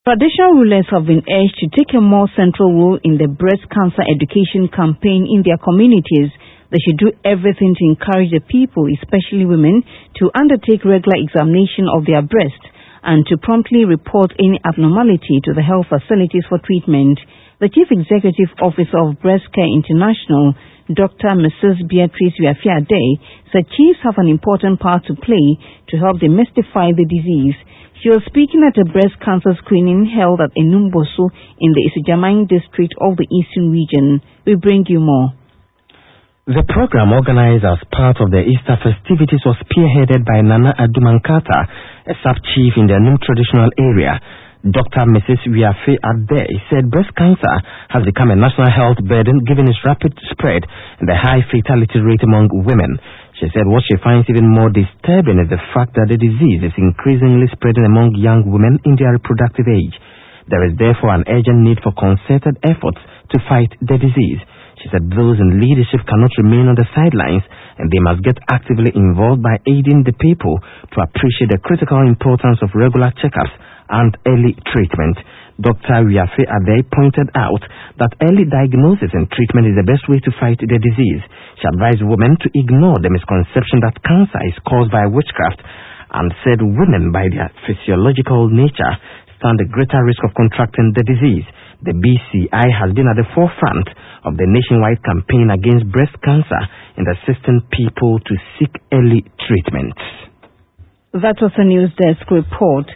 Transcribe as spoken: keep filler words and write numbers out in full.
Traditional rulers have been urged to take a more central role in the breast cancer education campaign in their communities. They should do everything to encourage the people, especially women, to undertake regular examination of their breast and to promptly report any abnormality to the health facilities for treatment. The Chief Executive Officer of Breast Care International, Doctor Missus Beatrice Wiafe-Adeh, said chiefs have an important part to play to help demystify the disease. She was speaking at a breast cancer screening held at Enumboso in the Isijamain district of the Eastern region. We bring you more. The program, organized as part of the Easter festivities, was spearheaded by Nana Adumankata, a sub-chief in the Enum traditional area. Doctor Missus Wiafe-Adeh said breast cancer has become a national health burden given its rapid spread and the high fatality rate among women. She said what she finds even more disturbing is the fact that the disease is increasingly spreading among young women in their reproductive age. There is therefore an urgent need for concerted efforts to fight the disease. She said those in leadership cannot remain on the sidelines and they must get actively involved by aiding the people to appreciate the critical importance of regular checkups and early treatment. Doctor Wiafe-Adeh pointed out that early diagnosis and treatment is the best way to fight the disease. She advised women to ignore the misconception that cancer is caused by witchcraft and said women, by their physiological nature, stand a greater risk of contracting the disease. The B C I has been at the forefront of the nationwide campaign against breast cancer and assisting people to seek early treatment. That was a News Desk report.